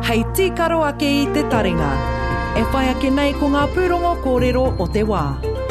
Hei tīkaro ake i te taringa. E whai ake nei ko ngā pūrongo kōrero o te wā.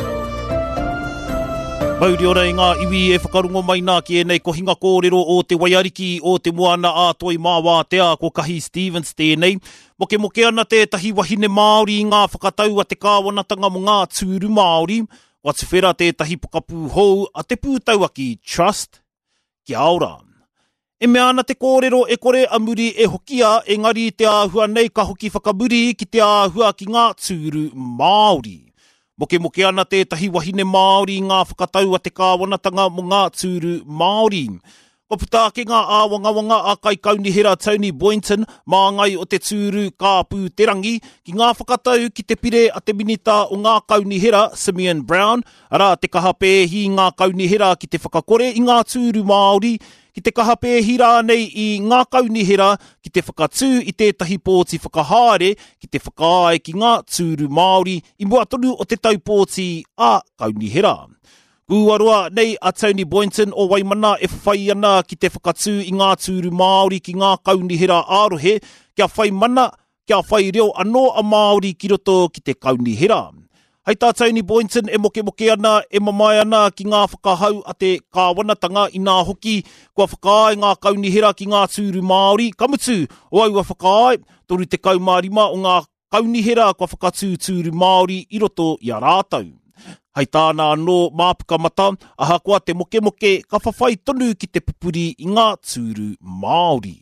Mauri ora i ngā iwi e whakarungo mai nā ki e nei ko hinga kōrero o te waiariki o te moana a toi māwātea ko Kahi Stevens tēnei. Moke ana te tahi wahine Māori i ngā whakatau a te kāwanatanga mo ngā tūru Māori. What's whera te tahi pokapū hou a te pūtauaki Trust. Kia ora. E mea ana te kōrero e kore a muri e hokia engari te āhua nei ka hoki whakamuri ki te āhua ki ngā tūru Māori. Moke ana te tahi wahine Māori i ngā whakatau a te kāwanatanga mo ngā tūru Māori. Ko puta ke ngā āwangawanga a kai kaunihera Tony Boynton mā ngai o te tūru kāpū terangi ki ngā whakatau ki te pire a te minita o ngā kaunihera Simeon Brown. Ara te kahapēhi ngā kaunihera ki te whakakore i ngā tūru Māori. Ki te kahapēhi rā nei i ngā kaunihera ki te whakatū i tētahi pōti whakahaere ki te whakaae ki ngā tūru Māori i mua tonu o te taupōti a kaunihera. Kuaroa nei a Tony Boynton o Waimana e whai ana ki te whakatū i ngā tūru Māori ki ngā kaunihera ārohe kia whai mana, kia whai reo anō a Māori ki roto ki te kaunihera. Hei tā Tony Boynton e moke ana, e mamai ana ki ngā whakahau a te kāwanatanga i ngā hoki kua whakaae ngā kaunihera ki ngā tūru Māori. Kamutu o aua whakaae, toru te kaumārima o ngā kaunihera kua whakatū tūru Māori i roto i a rātau. Hei tāna anō māpuka mata, aha koa te moke ka whawhai tonu ki te pupuri i ngā tūru Māori.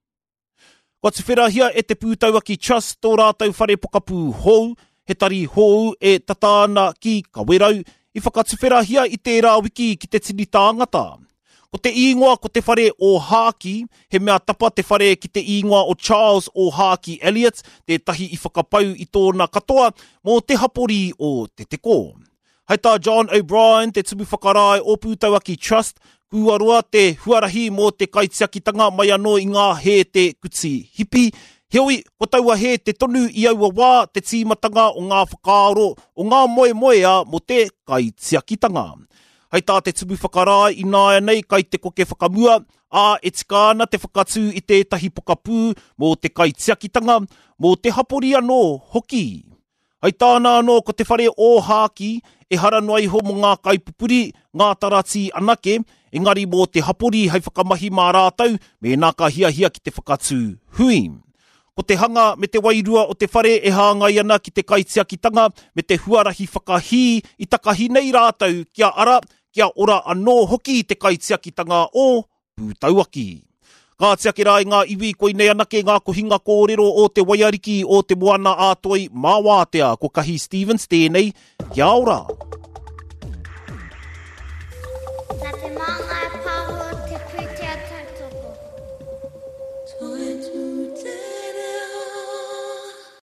Kua te wherahia e te pūtauaki Trust tō rātau whare pokapū hou, he tari hou e tatāna ki kawerau, i whakatuwherahia i tērā wiki ki te tini tāngata. Ko te ingoa ko te whare o Hāki, he mea tapa te whare ki te ingoa o Charles o Hāki Elliot, te tahi i whakapau i tōna katoa mō te hapori o te teko. Hei tā John O'Brien, te tumu whakarai o pūtauaki Trust, kuaroa te huarahi mō te kaitiakitanga mai anō i ngā he te kuti hipi. Heoi, ko taua he te tonu i aua wā te tīmatanga o ngā whakaaro o ngā moe a mo te kaitiakitanga. Hei tā te tumu whakarai i nāia nei kai te koke whakamua, a e tika ana te whakatū i tētahi pokapū mō te kaitiakitanga, mō te hapori anō hoki. Hei tāna anō ko te whare o Hāki, e haranuai ho mo ngā kaipupuri, ngā tarati anake, engari mō te hapori hei whakamahi mā rātau, me nā ka hiahia ki te whakatū hui. Ko te hanga me te wairua o te whare e hāngai ana ki te kaitiakitanga me te huarahi whakahi i takahi nei rātau kia ara, kia ora anō hoki te kaitiakitanga o pūtauaki. Ka tiake rai ngā iwi koinei anake ngā kohinga kōrero o te waiariki o te moana a toi māwātea ko Kahi Stevens tēnei, kia ora. Nā te manga